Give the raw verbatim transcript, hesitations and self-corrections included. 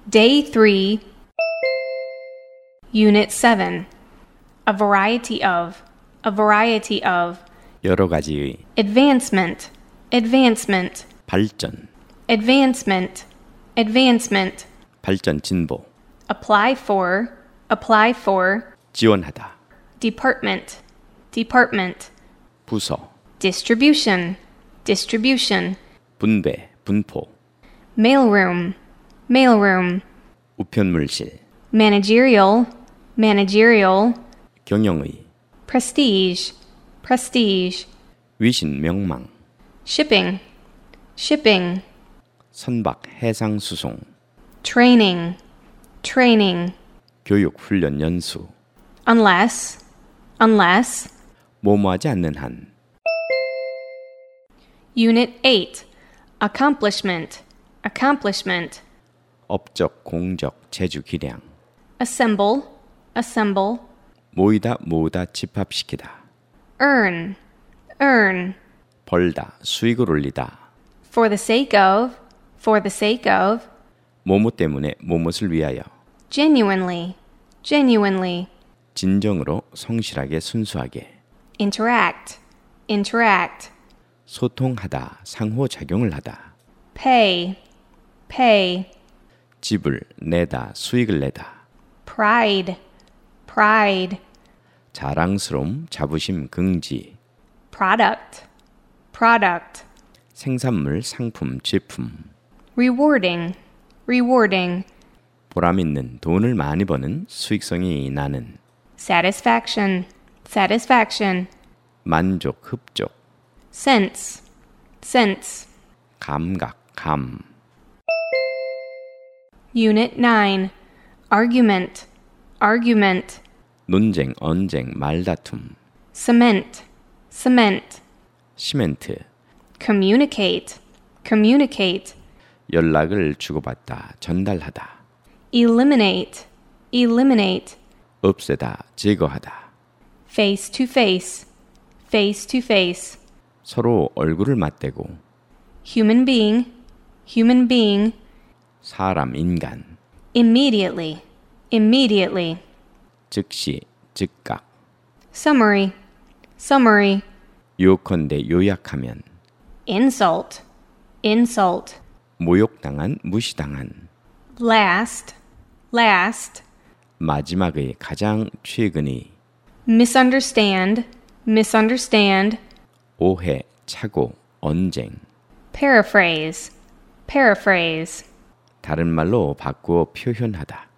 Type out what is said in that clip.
Day three, Unit seven. A variety of, a variety of. 여러 가지의 Advancement, advancement, 발전, advancement, advancement. 발전 진보, Apply for, apply for. 지원하다, Department, department. 부서, Distribution, distribution. 분배, 분포, Mailroom, mailroom. 우편물실, Managerial, managerial. 경영의, Prestige, prestige. 위신 명망, Shipping, shipping. 선박 해상 수송, Training, training. 교육 훈련 연수, Unless, unless. 뭐뭐하지 않는 한, Unit eight. Accomplishment, accomplishment. 업적, 공적, 재주, 기량, Assemble, assemble. 모이다, 모으다, 집합시키다, Earn, earn. 벌다, 수익을 올리다, For the sake of, for the sake of. 뭐뭐 때문에 뭐뭇을 위하여, Genuinely, genuinely. 진정으로, 성실하게, 순수하게, Interact, interact. 소통하다, 상호작용을 하다, Pay, pay. 집을 내다, 수익을 내다, Pride, pride. 자랑스러움, 자부심, 긍지, Product, product. 생산물, 상품, 제품, Rewarding, rewarding. 보람있는, 돈을 많이 버는, 수익성이 나는, Satisfaction, satisfaction. 만족, 흡족, Sense, sense. 감각, 감, Unit nine. Argument, argument. 논쟁, 언쟁, 말다툼, Cement, cement. 시멘트, Communicate, communicate. 연락을 주고받다, 전달하다, Eliminate, eliminate. 없애다, 제거하다, Face to face, face to face. 서로 얼굴을 맞대고, Human being, human being. 사람, 인간, Immediately, immediately. 즉시, 즉각, Summary, summary. 요컨대 요약하면, Insult, insult. 모욕당한, 무시당한, Last, last. 마지막의, 가장 최근의, Misunderstand, misunderstand. 오해, 착오, 언쟁, Paraphrase, paraphrase. 다른 말로 바꾸어 표현하다,